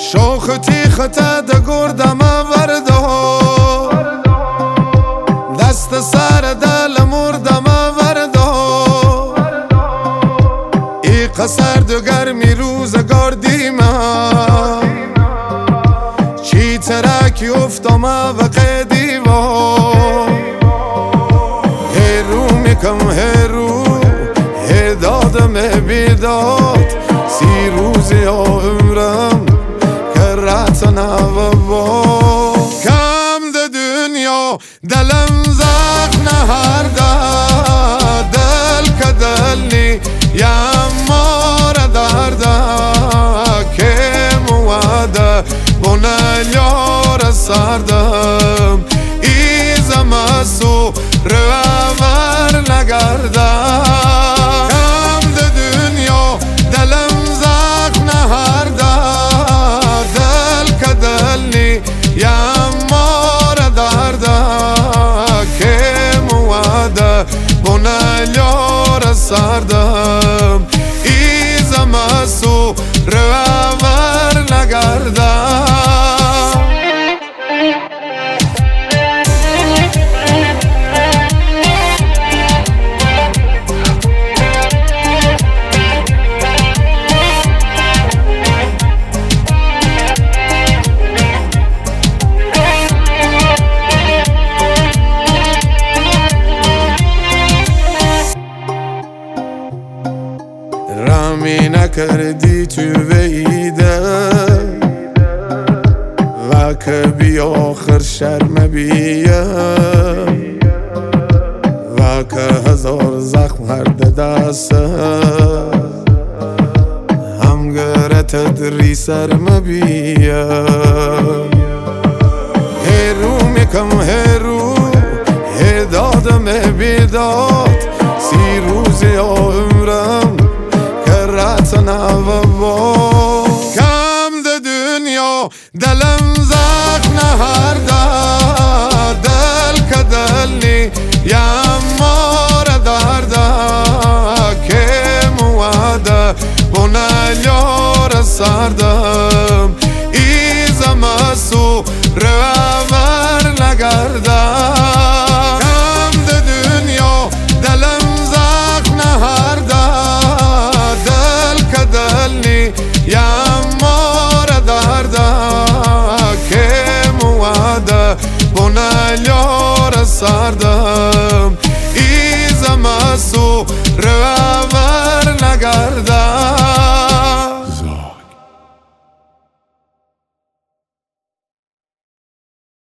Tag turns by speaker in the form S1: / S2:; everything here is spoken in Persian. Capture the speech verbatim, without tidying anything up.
S1: شوخ تیخته ده گردم ورده دست سر دل مردم ورده ای قصر دو گرمی روزگار دیمه چی ترکی افتم و قدیوه هرو میکم هرو هر دادم بیداد سی روزی عمرم کرات نو با کم ده دنیا دلم زخم نهرده دل که دلی یم مار درده که مواده بونه یار سردم ایزم سو روور نگرده کم ده دنیا دلم زخم نهرده دل که دلی یم مار درده که مواده بونه یار سردم ایزم سو روور نگرده رمی نکردی تو ویده و که بی آخر شرم بیه و که هزار زخم هر دسته هم گره تدری سرم بیه هرو میکم هرو هر دادم بیداد سی روزی عمرم کرات نو با کم ده دنیا دلم زخم نهرده دل که دلی یم مار درده که مواده بونه یار سرده